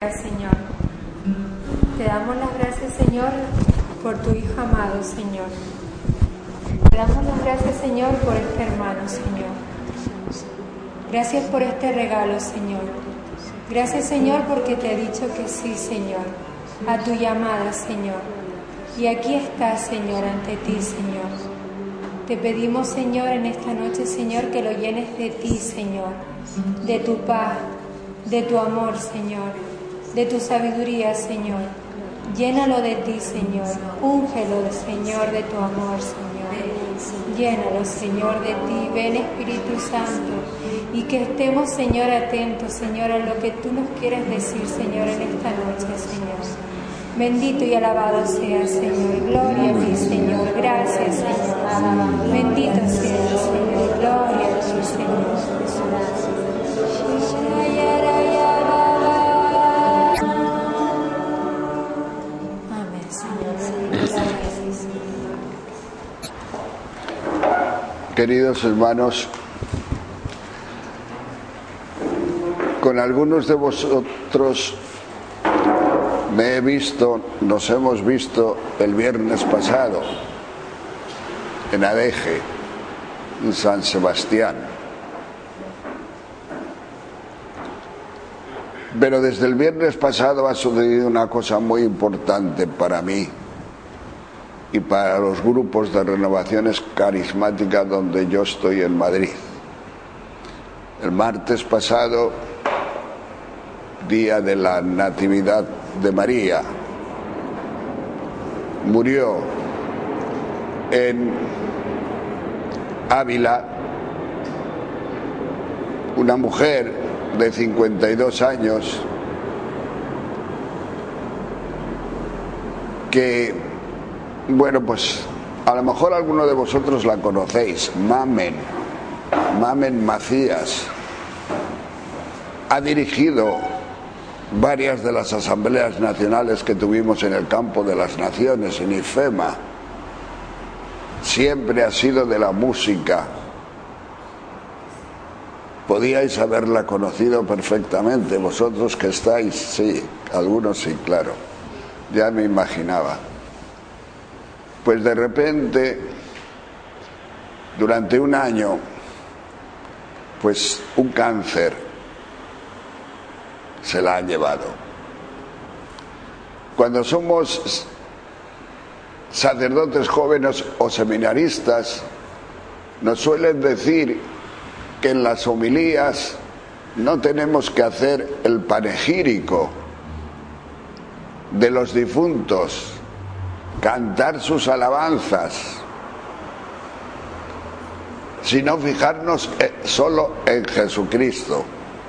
Señor, te damos las gracias, Señor, por tu Hijo amado, Señor. Te damos las gracias, Señor, por este hermano, Señor. Gracias por este regalo, Señor. Gracias, Señor, porque te ha dicho que sí, Señor, a tu llamada, Señor. Y aquí está, Señor, ante ti, Señor. Te pedimos, Señor, en esta noche, Señor, que lo llenes de ti, Señor, de tu paz, de tu amor, Señor, de tu sabiduría, Señor. Llénalo de ti, Señor. Úngelo, Señor, de tu amor, Señor. Llénalo, Señor, de ti. Ven, Espíritu Santo. Y que estemos, Señor, atentos, Señor, a lo que tú nos quieres decir, Señor, en esta noche, Señor. Bendito y alabado sea, Señor. Gloria a ti, Señor. Gracias, Señor. Bendito sea, Señor. Gloria a ti, Señor. Amén, Señor. Queridos hermanos, con algunos de vosotros nos hemos visto el viernes pasado en Adeje, en San Sebastián. Pero desde el viernes pasado ha sucedido una cosa muy importante para mí y para los grupos de renovaciones carismáticas donde yo estoy en Madrid. El martes pasado, día de la Natividad de María, murió en Ávila una mujer de 52 años que, bueno, pues a lo mejor alguno de vosotros la conocéis, Mamen Macías. Ha dirigido varias de las asambleas nacionales que tuvimos en el campo de las naciones, en IFEMA. Siempre ha sido de la música. Podíais haberla conocido perfectamente, vosotros que estáis, sí, algunos sí, claro, ya me imaginaba. Pues de repente, durante un año, pues un cáncer se la ha llevado. Cuando somos sacerdotes jóvenes o seminaristas, nos suelen decir que en las homilías no tenemos que hacer el panegírico de los difuntos, cantar sus alabanzas, sino fijarnos solo en Jesucristo.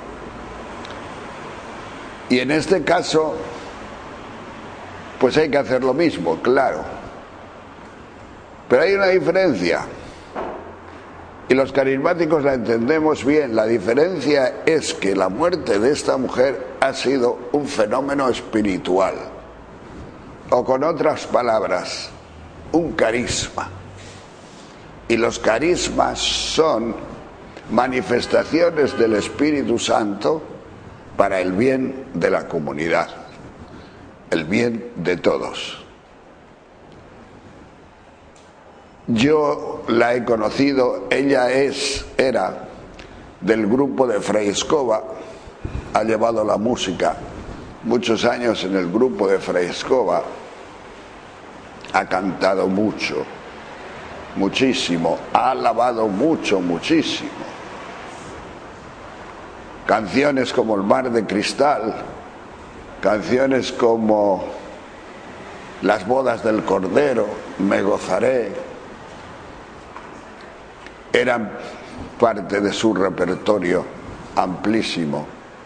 Y en este caso, pues hay que hacer lo mismo, claro. Pero hay una diferencia. Y los carismáticos la entendemos bien. La diferencia es que la muerte de esta mujer ha sido un fenómeno espiritual. O con otras palabras, un carisma. Y los carismas son manifestaciones del Espíritu Santo para el bien de la comunidad, el bien de todos. Yo la he conocido, ella era del grupo de Fray Escoba, ha llevado la música muchos años en el grupo de Fray Escoba, ha cantado mucho, muchísimo, ha alabado mucho, muchísimo. Canciones como El mar de cristal, canciones como Las bodas del Cordero, Me gozaré, eran parte de su repertorio amplísimo.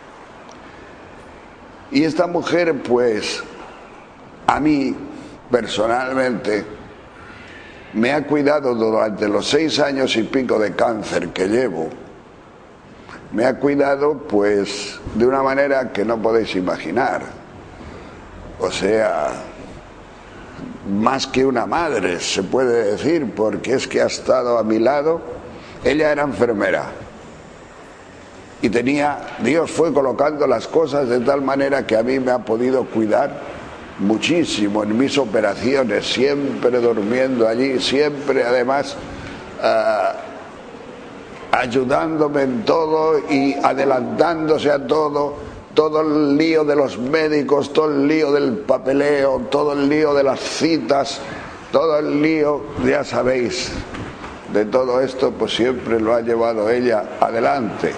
Y esta mujer, pues, a mí, personalmente, me ha cuidado durante los 6 años y pico de cáncer que llevo. Me ha cuidado, pues, de una manera que no podéis imaginar. O sea, más que una madre, se puede decir, porque es que ha estado a mi lado. Ella era enfermera Y Dios fue colocando las cosas de tal manera que a mí me ha podido cuidar muchísimo en mis operaciones, siempre durmiendo allí, siempre además ayudándome en todo y adelantándose a todo el lío de los médicos, todo el lío del papeleo, todo el lío de las citas, todo el lío, ya sabéis, de todo esto, pues siempre lo ha llevado ella adelante.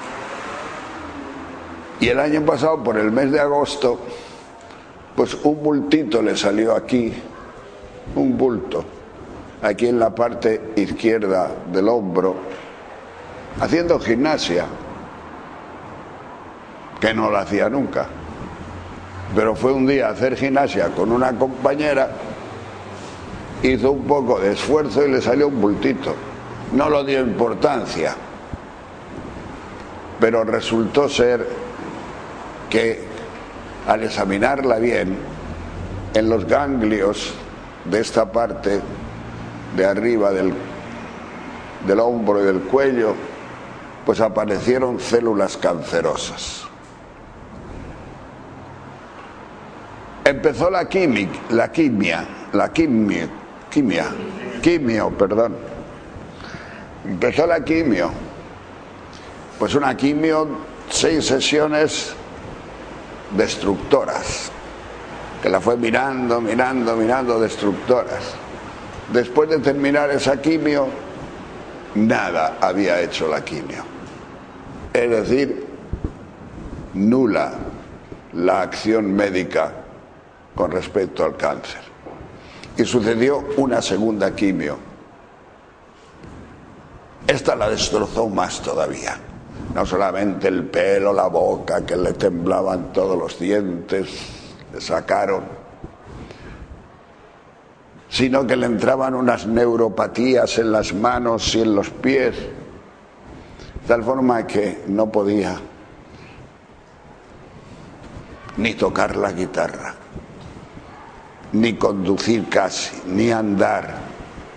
Y el año pasado, por el mes de agosto, pues un bultito le salió aquí, un bulto, aquí en la parte izquierda del hombro, haciendo gimnasia, que no lo hacía nunca. Pero fue un día a hacer gimnasia con una compañera, hizo un poco de esfuerzo y le salió un bultito. No lo dio importancia, pero resultó ser que al examinarla bien, en los ganglios de esta parte de arriba del hombro y del cuello, pues aparecieron células cancerosas. Empezó la quimio, empezó la quimio, pues una quimio, 6 sesiones destructoras, que la fue mirando, destructoras. Después de terminar esa quimio, nada había hecho la quimio. Es decir, nula la acción médica con respecto al cáncer. Y sucedió una segunda quimio. Esta la destrozó más todavía. No solamente el pelo, la boca, que le temblaban todos los dientes, le sacaron, sino que le entraban unas neuropatías en las manos y en los pies, de tal forma que no podía ni tocar la guitarra, ni conducir casi, ni andar.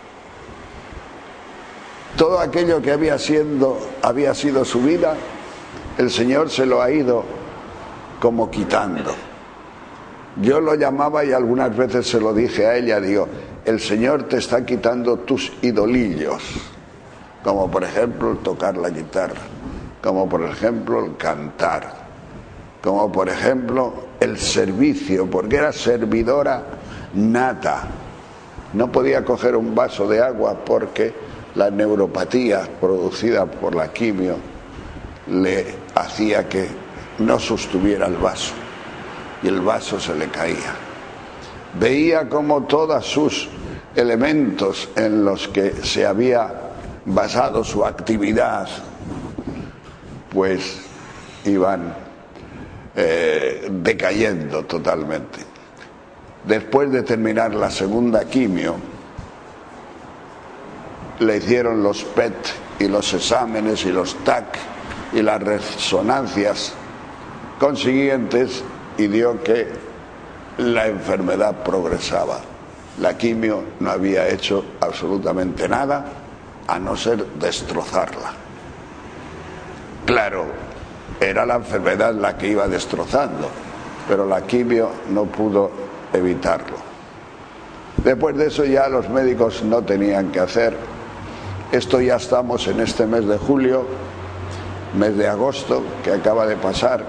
Todo aquello que había sido su vida, el Señor se lo ha ido como quitando. Yo lo llamaba y algunas veces se lo dije a ella, digo, el Señor te está quitando tus idolillos, como por ejemplo el tocar la guitarra, como por ejemplo el cantar, como por ejemplo el servicio, porque era servidora nata. No podía coger un vaso de agua porque la neuropatía producida por la quimio le hacía que no sostuviera el vaso y el vaso se le caía. Veía como todos sus elementos en los que se había basado su actividad pues iban decayendo totalmente. Después de terminar la segunda quimio, le hicieron los PET y los exámenes y los TAC y las resonancias consiguientes y dio que la enfermedad progresaba. La quimio no había hecho absolutamente nada a no ser destrozarla. Claro, era la enfermedad la que iba destrozando, pero la quimio no pudo evitarlo. Después de eso ya los médicos no tenían que hacer. Esto ya estamos en este mes de julio, mes de agosto, que acaba de pasar.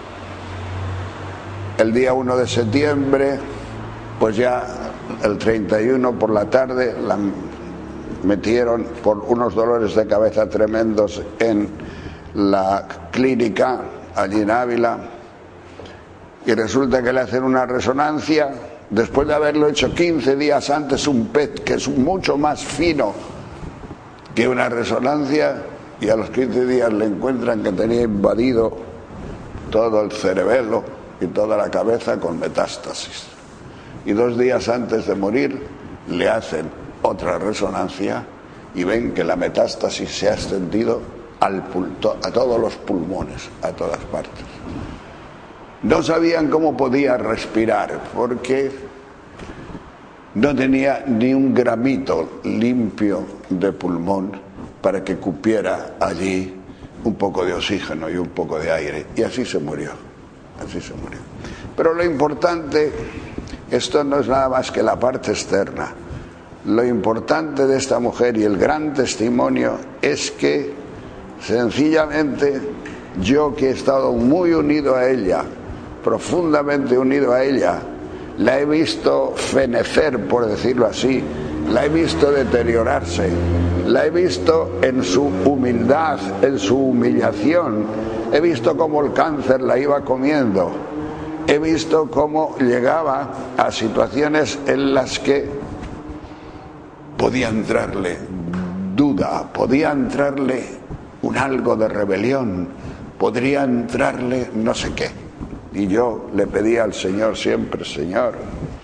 El día 1 de septiembre, pues ya el 31 por la tarde, la metieron por unos dolores de cabeza tremendos en la clínica, allí en Ávila, y resulta que le hacen una resonancia, después de haberlo hecho 15 días antes, un PET, que es mucho más fino que una resonancia, y a los 15 días le encuentran que tenía invadido todo el cerebelo y toda la cabeza con metástasis. Y 2 días antes de morir le hacen otra resonancia y ven que la metástasis se ha extendido a todos los pulmones, a todas partes. No sabían cómo podía respirar porque no tenía ni un gramito limpio de pulmón para que cupiera allí un poco de oxígeno y un poco de aire, y así se murió. Pero lo importante, esto no es nada más que la parte externa. Lo importante de esta mujer y el gran testimonio es que sencillamente yo, que he estado muy unido a ella, profundamente unido a ella, la he visto fenecer, por decirlo así, la he visto deteriorarse, la he visto en su humildad, en su humillación, he visto cómo el cáncer la iba comiendo, he visto cómo llegaba a situaciones en las que podía entrarle duda, podía entrarle un algo de rebelión, podría entrarle no sé qué. Y yo le pedía al Señor siempre: Señor,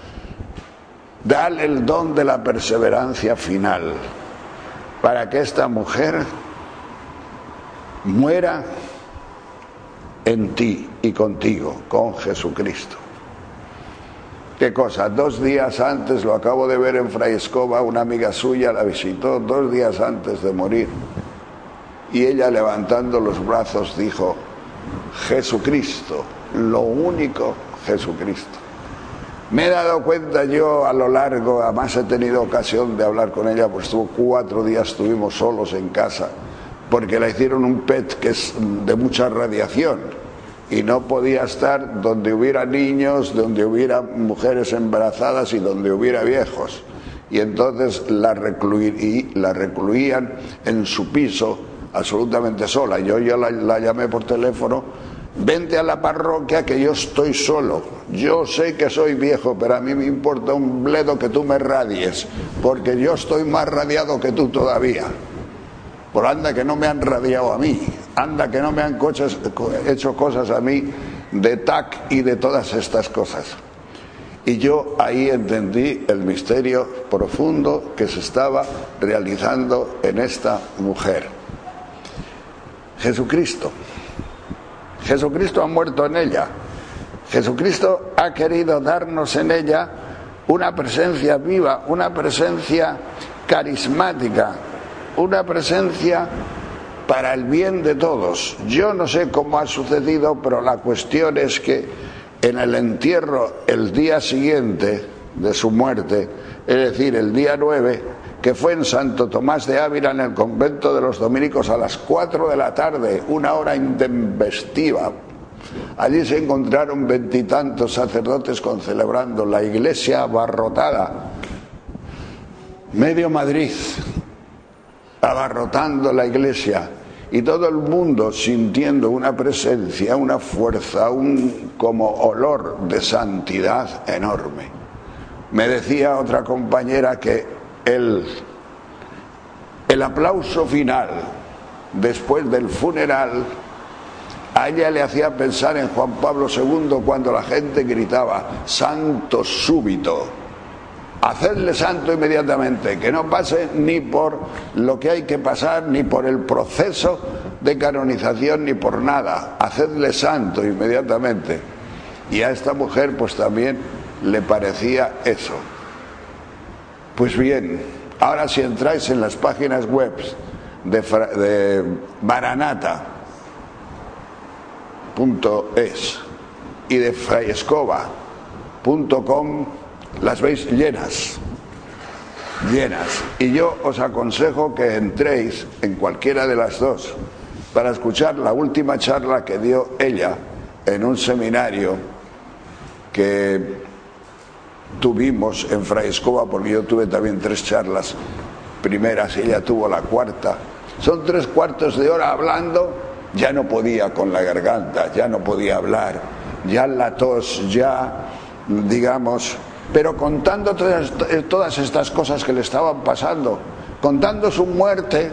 dale el don de la perseverancia final para que esta mujer muera en ti y contigo, con Jesucristo. ¿Qué cosa? 2 días antes, lo acabo de ver en Fray Escoba, una amiga suya la visitó 2 días antes de morir, y ella, levantando los brazos, dijo: Jesucristo, lo único Jesucristo. Me he dado cuenta yo a lo largo, además he tenido ocasión de hablar con ella, pues estuvo 4 días, estuvimos solos en casa, porque le hicieron un PET que es de mucha radiación, y no podía estar donde hubiera niños, donde hubiera mujeres embarazadas y donde hubiera viejos. Y entonces la recluían en su piso absolutamente sola. Yo la llamé por teléfono: vente a la parroquia que yo estoy solo. Yo sé que soy viejo, pero a mí me importa un bledo que tú me radies, porque yo estoy más radiado que tú todavía. Por anda que no me han radiado a mí, anda que no me han hecho cosas a mí de TAC y de todas estas cosas. Y yo ahí entendí el misterio profundo que se estaba realizando en esta mujer. Jesucristo ha muerto en ella. Jesucristo ha querido darnos en ella una presencia viva, una presencia carismática, una presencia para el bien de todos. Yo no sé cómo ha sucedido, pero la cuestión es que en el entierro, el día siguiente de su muerte, es decir, el día 9, que fue en Santo Tomás de Ávila, en el convento de los dominicos, a las 4 de la tarde, una hora intempestiva. Allí se encontraron 20 y tantos sacerdotes celebrando, la iglesia abarrotada, medio Madrid abarrotando la iglesia, y todo el mundo sintiendo una presencia, una fuerza, un como olor de santidad enorme. Me decía otra compañera que el aplauso final después del funeral a ella le hacía pensar en Juan Pablo II, cuando la gente gritaba: santo súbito. Hacedle santo inmediatamente, que no pase ni por lo que hay que pasar, ni por el proceso de canonización, ni por nada. Hacedle santo inmediatamente. Y a esta mujer pues también le parecía eso. Pues bien, ahora si entráis en las páginas web de maranata.es y de frayescoba.com, las veis llenas. Y yo os aconsejo que entréis en cualquiera de las dos para escuchar la última charla que dio ella en un seminario que tuvimos en Fray Escoba, porque yo tuve también 3 charlas primeras y ella tuvo la 4ª. Son 3/4 de hora hablando, ya no podía con la garganta, ya no podía hablar, ya la tos, ya digamos, pero contando todas estas cosas que le estaban pasando, contando su muerte,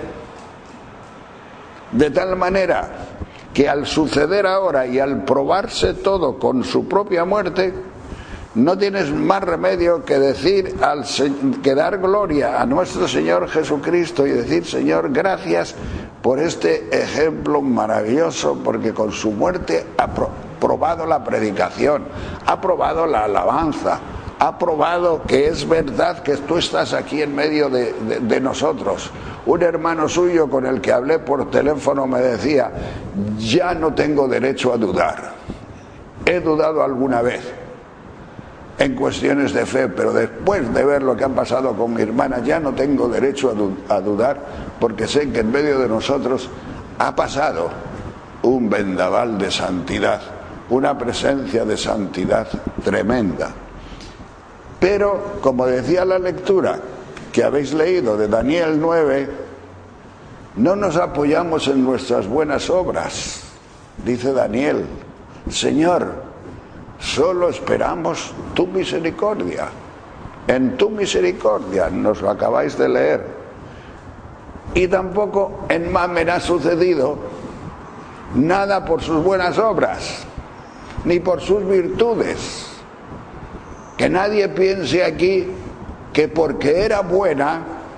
de tal manera que al suceder ahora y al probarse todo con su propia muerte, no tienes más remedio que decir que dar gloria a nuestro Señor Jesucristo y decir: Señor, gracias por este ejemplo maravilloso, porque con su muerte ha probado la predicación, ha probado la alabanza, ha probado que es verdad que tú estás aquí en medio de nosotros. Un hermano suyo con el que hablé por teléfono me decía: ya no tengo derecho a dudar. He dudado alguna vez en cuestiones de fe, pero después de ver lo que ha pasado con mi hermana, ya no tengo derecho a dudar, porque sé que en medio de nosotros ha pasado un vendaval de santidad, una presencia de santidad tremenda. Pero, como decía la lectura que habéis leído de Daniel 9, no nos apoyamos en nuestras buenas obras. Dice Daniel: Señor, solo esperamos tu misericordia. En tu misericordia, nos lo acabáis de leer. Y tampoco en Mamen ha sucedido nada por sus buenas obras, ni por sus virtudes. Que nadie piense aquí que porque era buena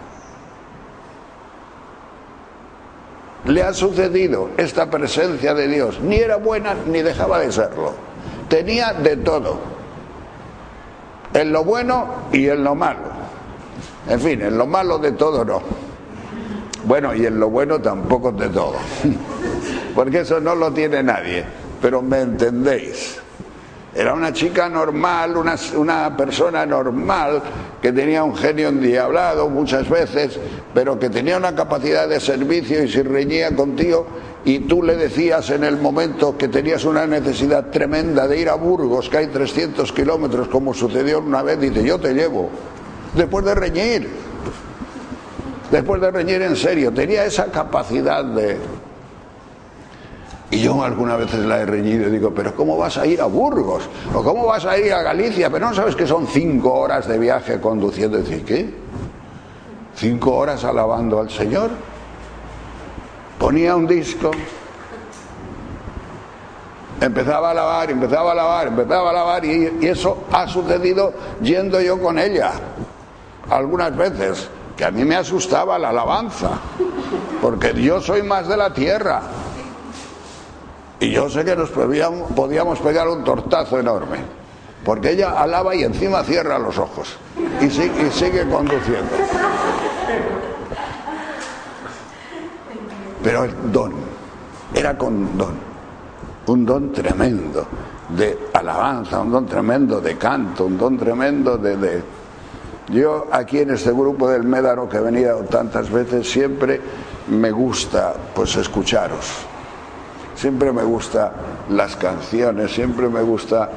le ha sucedido esta presencia de Dios. Ni era buena ni dejaba de serlo. Tenía de todo, en lo bueno y en lo malo. En fin, en lo malo de todo no. Bueno, y en lo bueno tampoco de todo, porque eso no lo tiene nadie, pero me entendéis. Era una chica normal, una persona normal, que tenía un genio endiablado muchas veces, pero que tenía una capacidad de servicio, y si reñía contigo y tú le decías en el momento que tenías una necesidad tremenda de ir a Burgos, que hay 300 kilómetros, como sucedió una vez, dice: yo te llevo, después de reñir en serio. Tenía esa capacidad de... Y yo algunas veces la he reñido y digo: pero ¿cómo vas a ir a Burgos? ¿O cómo vas a ir a Galicia? Pero no sabes que son 5 horas de viaje conduciendo. Y decir: ¿qué? ¿5 horas alabando al Señor? Ponía un disco, empezaba a alabar, y eso ha sucedido yendo yo con ella algunas veces, que a mí me asustaba la alabanza, porque yo soy más de la tierra. Y yo sé que nos podíamos pegar un tortazo enorme, porque ella alaba y encima cierra los ojos y sigue conduciendo. Pero el don, era con don, un don tremendo de alabanza, un don tremendo de canto, un don tremendo de... Yo aquí en este grupo del Médano, que he venido tantas veces, siempre me gusta pues escucharos. Siempre me gustan las canciones, siempre me gusta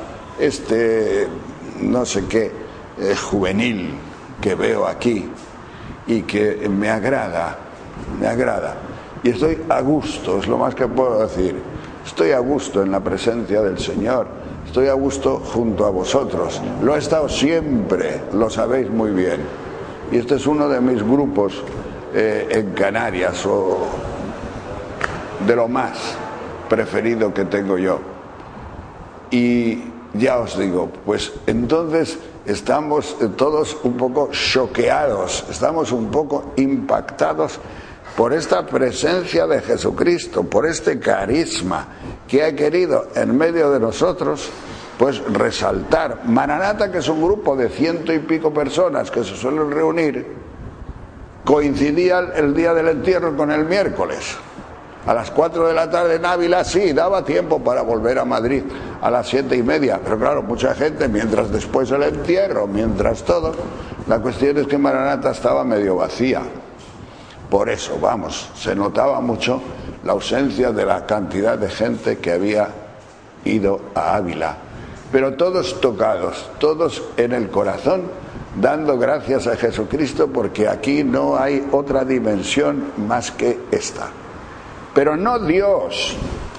no sé qué, juvenil que veo aquí, y que me agrada. Y estoy a gusto, es lo más que puedo decir. Estoy a gusto en la presencia del Señor, estoy a gusto junto a vosotros. Lo he estado siempre, lo sabéis muy bien. Y este es uno de mis grupos en Canarias, o de lo más preferido que tengo yo. Y ya os digo, pues entonces estamos todos un poco choqueados, estamos un poco impactados por esta presencia de Jesucristo, por este carisma que ha querido en medio de nosotros pues resaltar. Maranata, que es un grupo de 100 y pico personas que se suelen reunir, coincidía el día del entierro con el miércoles. A las 4 de la tarde en Ávila, sí, daba tiempo para volver a Madrid a las 7:30, pero claro, mucha gente, mientras después el entierro, mientras todo, la cuestión es que Maranata estaba medio vacía. Por eso, vamos, se notaba mucho la ausencia de la cantidad de gente que había ido a Ávila, pero todos tocados, todos en el corazón, dando gracias a Jesucristo, porque aquí no hay otra dimensión más que esta. Pero no Dios,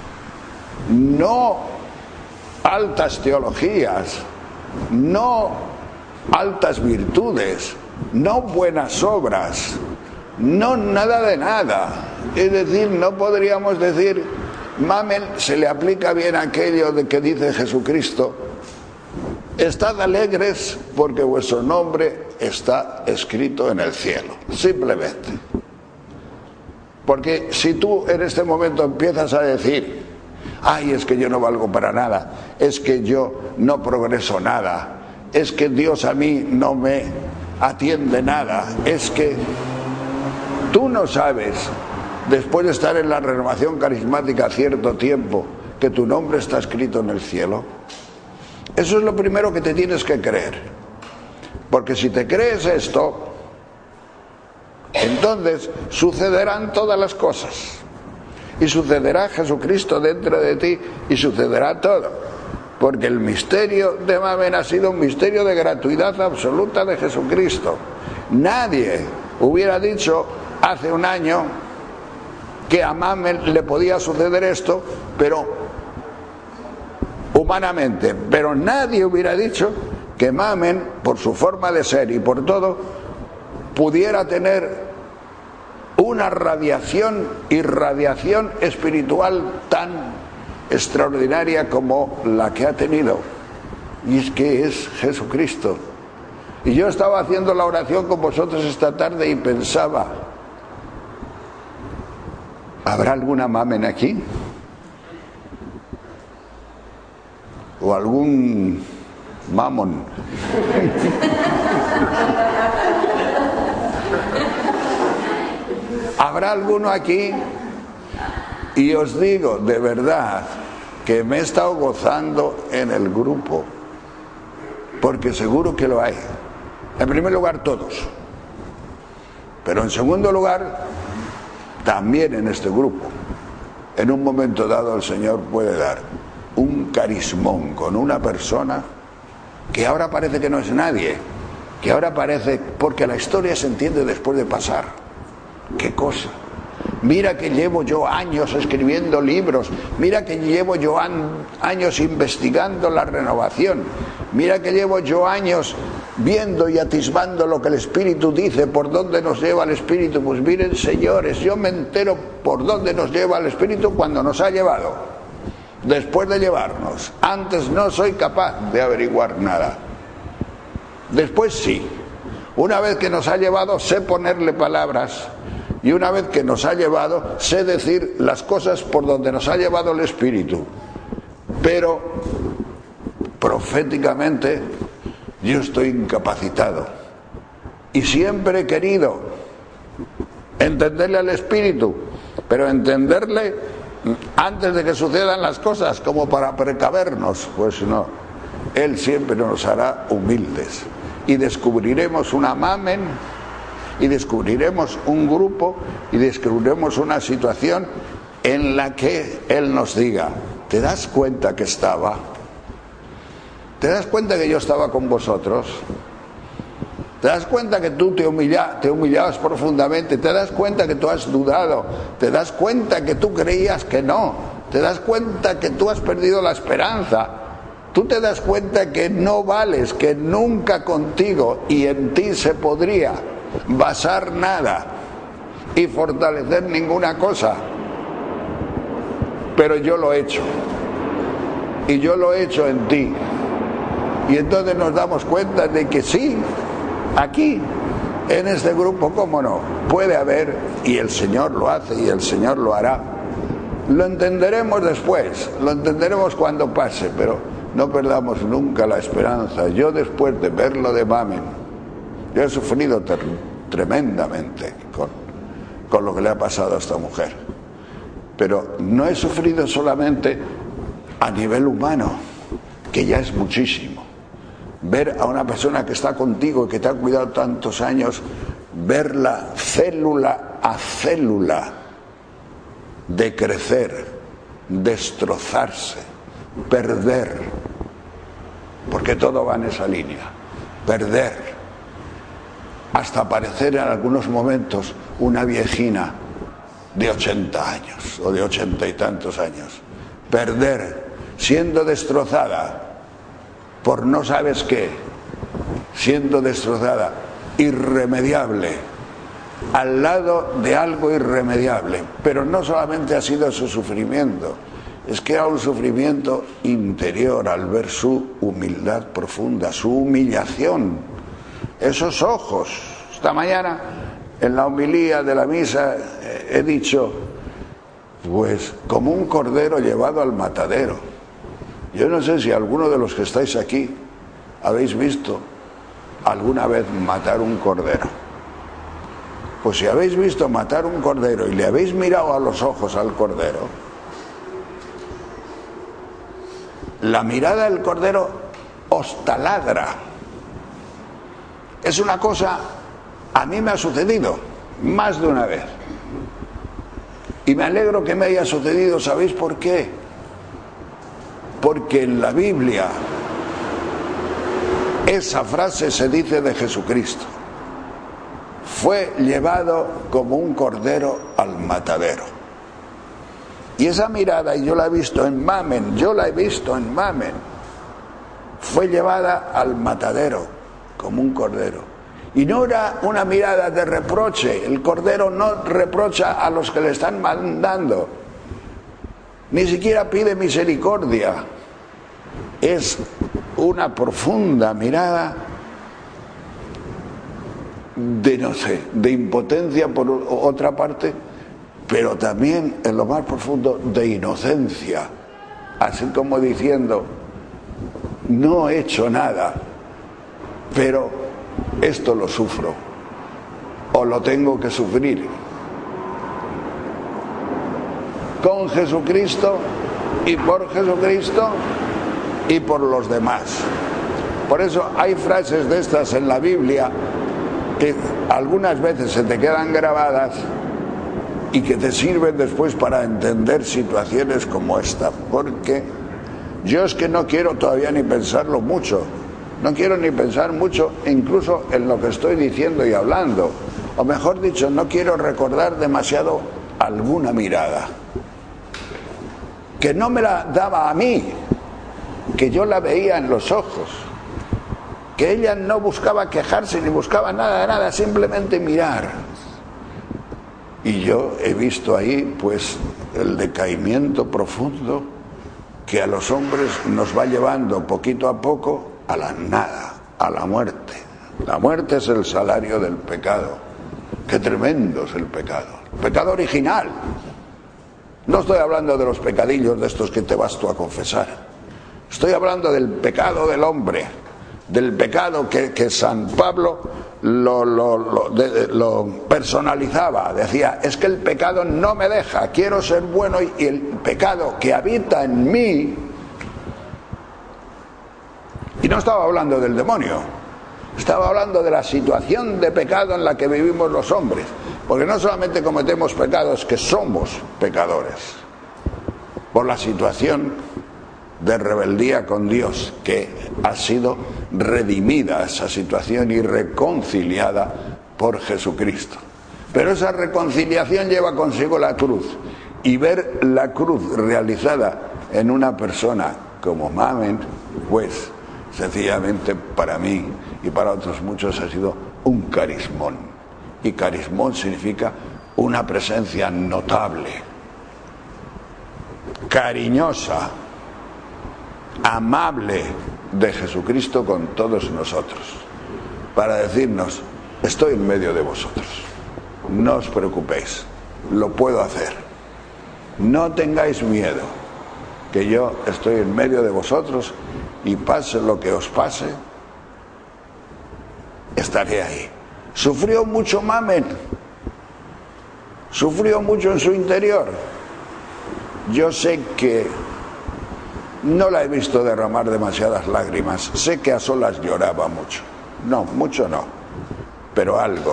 no altas teologías, no altas virtudes, no buenas obras, no nada de nada. Es decir, no podríamos decir, Mamen, se le aplica bien aquello de que dice Jesucristo: estad alegres porque vuestro nombre está escrito en el cielo. Simplemente. Porque si tú en este momento empiezas a decir: ay, es que yo no valgo para nada, es que yo no progreso nada, es que Dios a mí no me atiende nada, es que tú no sabes, después de estar en la renovación carismática cierto tiempo, que tu nombre está escrito en el cielo. Eso es lo primero que te tienes que creer, porque si te crees esto, entonces sucederán todas las cosas, y sucederá Jesucristo dentro de ti, y sucederá todo, porque el misterio de Mamen ha sido un misterio de gratuidad absoluta de Jesucristo. Nadie hubiera dicho hace un año que a Mamen le podía suceder esto, pero humanamente, pero nadie hubiera dicho que Mamen, por su forma de ser y por todo, pudiera tener una irradiación espiritual tan extraordinaria como la que ha tenido. Y es que es Jesucristo. Y yo estaba haciendo la oración con vosotros esta tarde y pensaba, ¿habrá alguna Mamen aquí? ¿O algún mamón? ¿Habrá alguno aquí? Y os digo, de verdad, que me he estado gozando en el grupo, porque seguro que lo hay. En primer lugar, todos. Pero en segundo lugar, también en este grupo. En un momento dado el Señor puede dar un carismón con una persona que ahora parece que no es nadie, que ahora parece, porque la historia se entiende después de pasar. ¿Qué cosa? Mira que llevo yo años escribiendo libros, mira que llevo yo años investigando la renovación, mira que llevo yo años viendo y atisbando lo que el Espíritu dice, por dónde nos lleva el Espíritu. Pues miren, señores, yo me entero por dónde nos lleva el Espíritu cuando nos ha llevado, después de llevarnos. Antes no soy capaz de averiguar nada, después sí. Una vez que nos ha llevado sé ponerle palabras, y una vez que nos ha llevado sé decir las cosas por donde nos ha llevado el Espíritu. Pero proféticamente yo estoy incapacitado, y siempre he querido entenderle al Espíritu, pero entenderle antes de que sucedan las cosas, como para precavernos. Pues no, Él siempre nos hará humildes, y descubriremos una Mamen, y descubriremos un grupo, y descubriremos una situación en la que Él nos diga, ¿te das cuenta que estaba? ¿Te das cuenta que yo estaba con vosotros? ¿Te das cuenta que tú te humillabas profundamente? ¿Te das cuenta que tú has dudado? ¿Te das cuenta que tú creías que no? ¿Te das cuenta que tú has perdido la esperanza? ¿Tú te das cuenta que no vales, que nunca contigo y en ti se podría basar nada y fortalecer ninguna cosa? Pero yo lo he hecho, y yo lo he hecho en ti. Y entonces nos damos cuenta de que sí, aquí, en este grupo, cómo no, puede haber, y el Señor lo hace y el Señor lo hará. Lo entenderemos después, lo entenderemos cuando pase, pero no perdamos nunca la esperanza. Yo, después de ver lo de Mamen, yo he sufrido tremendamente con lo que le ha pasado a esta mujer. Pero no he sufrido solamente a nivel humano, que ya es muchísimo. Ver a una persona que está contigo y que te ha cuidado tantos años, verla célula a célula decrecer, destrozarse, perder, porque todo va en esa línea, perder, hasta parecer en algunos momentos una viejina de 80 años o de 80 y tantos años, perder, siendo destrozada por no sabes qué, siendo destrozada, irremediable, al lado de algo irremediable. Pero no solamente ha sido su sufrimiento, es que era un sufrimiento interior al ver su humildad profunda, su humillación, esos ojos. Esta mañana en la homilía de la misa he dicho, pues como un cordero llevado al matadero. Yo no sé si alguno de los que estáis aquí habéis visto alguna vez matar un cordero? Pues si habéis visto matar un cordero y le habéis mirado a los ojos al cordero, la mirada del cordero os taladra. Es una cosa, a mí me ha sucedido más de una vez. Y me alegro que me haya sucedido, ¿sabéis por qué? Porque en la Biblia esa frase se dice de Jesucristo: fue llevado como un cordero al matadero. Y esa mirada, y yo la he visto en Mamen, fue llevada al matadero como un cordero. Y no era una mirada de reproche. El cordero no reprocha a los que le están mandando, ni siquiera pide misericordia. Es una profunda mirada de, no sé, de impotencia por otra parte, pero también en lo más profundo de inocencia, así como diciendo: no he hecho nada, pero esto lo sufro o lo tengo que sufrir. Con Jesucristo y por Jesucristo y por los demás. Por eso hay frases de estas en la Biblia que algunas veces se te quedan grabadas y que te sirven después para entender situaciones como esta. Porque yo es que no quiero todavía ni pensarlo mucho. No quiero ni pensar mucho incluso en lo que estoy diciendo y hablando. O mejor dicho, no quiero recordar demasiado alguna mirada que no me la daba a mí, que yo la veía en los ojos, que ella no buscaba quejarse ni buscaba nada de nada, simplemente mirar. Y yo he visto ahí pues el decaimiento profundo que a los hombres nos va llevando poquito a poco a la nada, a la muerte. La muerte es el salario del pecado. Qué tremendo es el pecado. El pecado original. No estoy hablando de los pecadillos de estos que te vas tú a confesar. Estoy hablando del pecado del hombre, del pecado que San Pablo lo personalizaba. Decía: es que el pecado no me deja, quiero ser bueno, y el pecado que habita en mí. Y no estaba hablando del demonio, estaba hablando de la situación de pecado en la que vivimos los hombres. Porque no solamente cometemos pecados, que somos pecadores por la situación de rebeldía con Dios, que ha sido redimida esa situación y reconciliada por Jesucristo. Pero esa reconciliación lleva consigo la cruz, y ver la cruz realizada en una persona como Mamen, pues sencillamente para mí y para otros muchos ha sido un carismón. Y carismón significa una presencia notable, cariñosa, amable de Jesucristo con todos nosotros, para decirnos: estoy en medio de vosotros, no os preocupéis, lo puedo hacer, no tengáis miedo, que yo estoy en medio de vosotros, y pase lo que os pase, estaré ahí. Sufrió mucho Mamen, sufrió mucho en su interior. Yo sé que no la he visto derramar demasiadas lágrimas, sé que a solas lloraba mucho. No, mucho no, pero algo.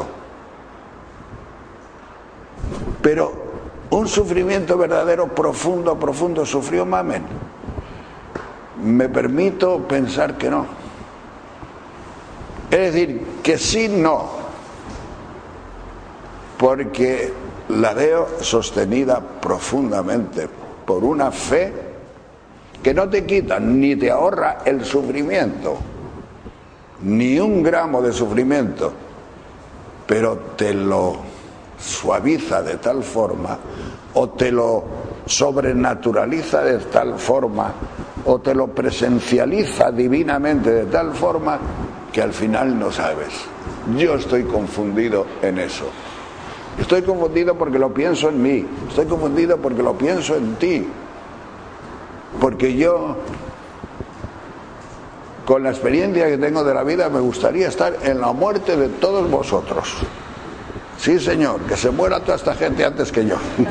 Pero un sufrimiento verdadero, profundo sufrió Mamen. Me permito pensar que no. Es decir, que sí, no, porque la veo sostenida profundamente por una fe que no te quita ni te ahorra el sufrimiento, ni un gramo de sufrimiento, pero te lo suaviza de tal forma, o te lo sobrenaturaliza de tal forma, o te lo presencializa divinamente de tal forma que al final no sabes. Yo estoy confundido en eso. Estoy confundido porque lo pienso en mí, estoy confundido porque lo pienso en ti, porque yo con la experiencia que tengo de la vida, me gustaría estar en la muerte de todos vosotros. Sí, Señor, que se muera toda esta gente antes que yo.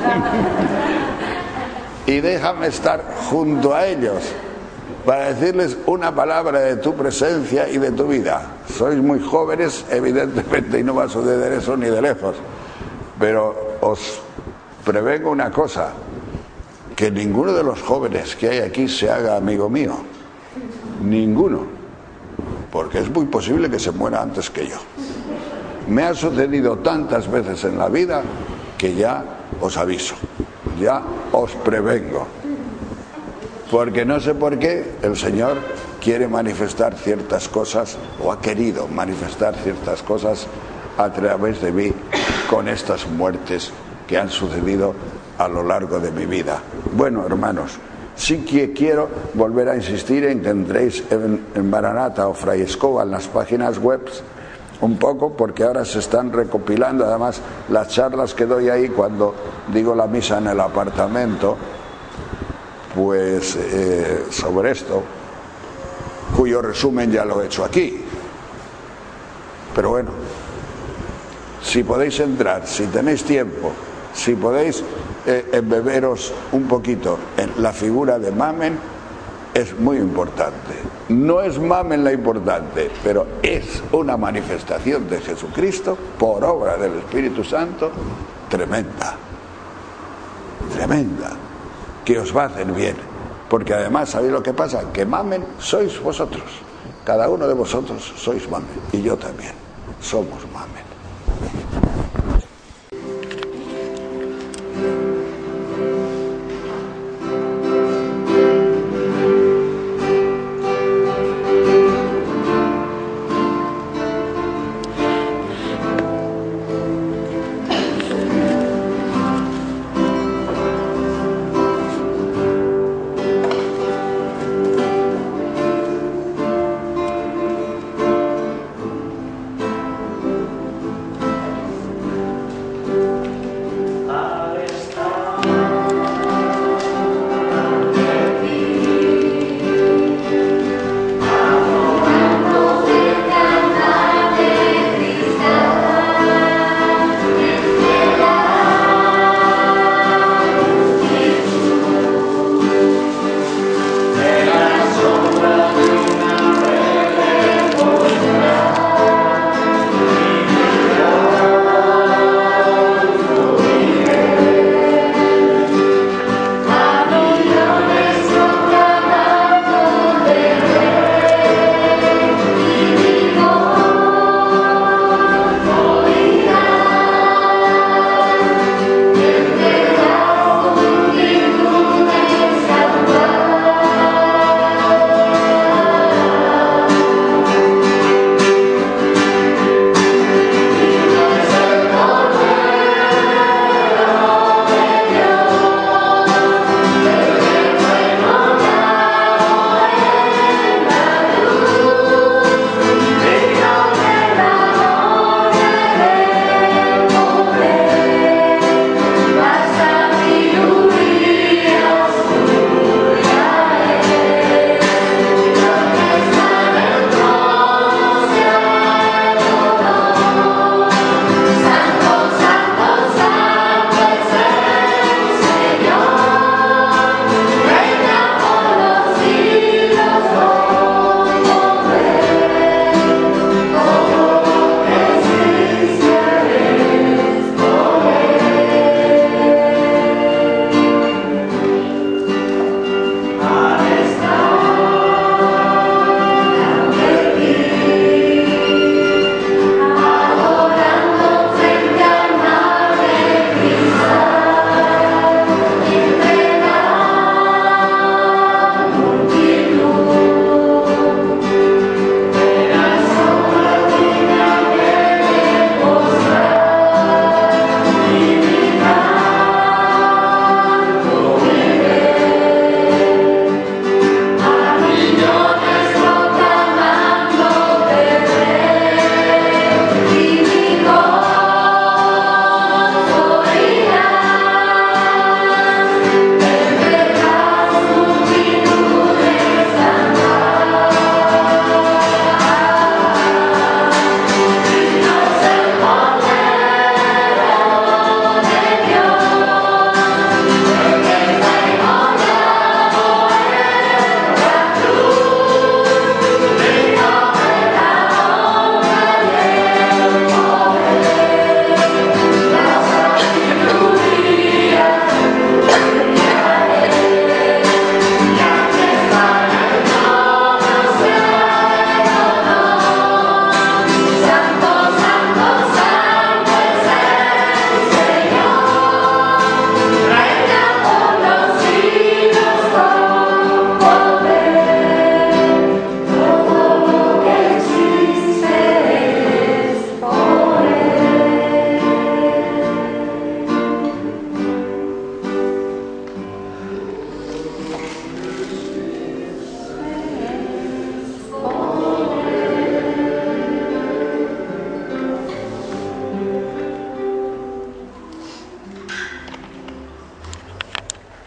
Y déjame estar junto a ellos para decirles una palabra de tu presencia y de tu vida. Sois muy jóvenes, evidentemente, y no va a suceder eso ni de lejos. Pero os prevengo una cosa, que ninguno de los jóvenes que hay aquí se haga amigo mío. Ninguno. Porque es muy posible que se muera antes que yo. Me ha sucedido tantas veces en la vida que ya os aviso, ya os prevengo. Porque no sé por qué el Señor quiere manifestar ciertas cosas, o ha querido manifestar ciertas cosas a través de mí con estas muertes que han sucedido a lo largo de mi vida. Bueno, hermanos, sí que quiero volver a insistir en que entréis en Maranata o Fray Escoba en las páginas web un poco, porque ahora se están recopilando además las charlas que doy ahí cuando digo la misa en el apartamento, pues sobre esto, cuyo resumen ya lo he hecho aquí. Pero bueno, si podéis entrar, si tenéis tiempo, si podéis embeberos un poquito en la figura de Mamen, es muy importante. No es Mamen la importante, pero es una manifestación de Jesucristo por obra del Espíritu Santo tremenda, tremenda, que os va a hacer bien. Porque además, ¿sabéis lo que pasa? Que Mamen sois vosotros. Cada uno de vosotros sois Mamen, y yo también somos Mamen.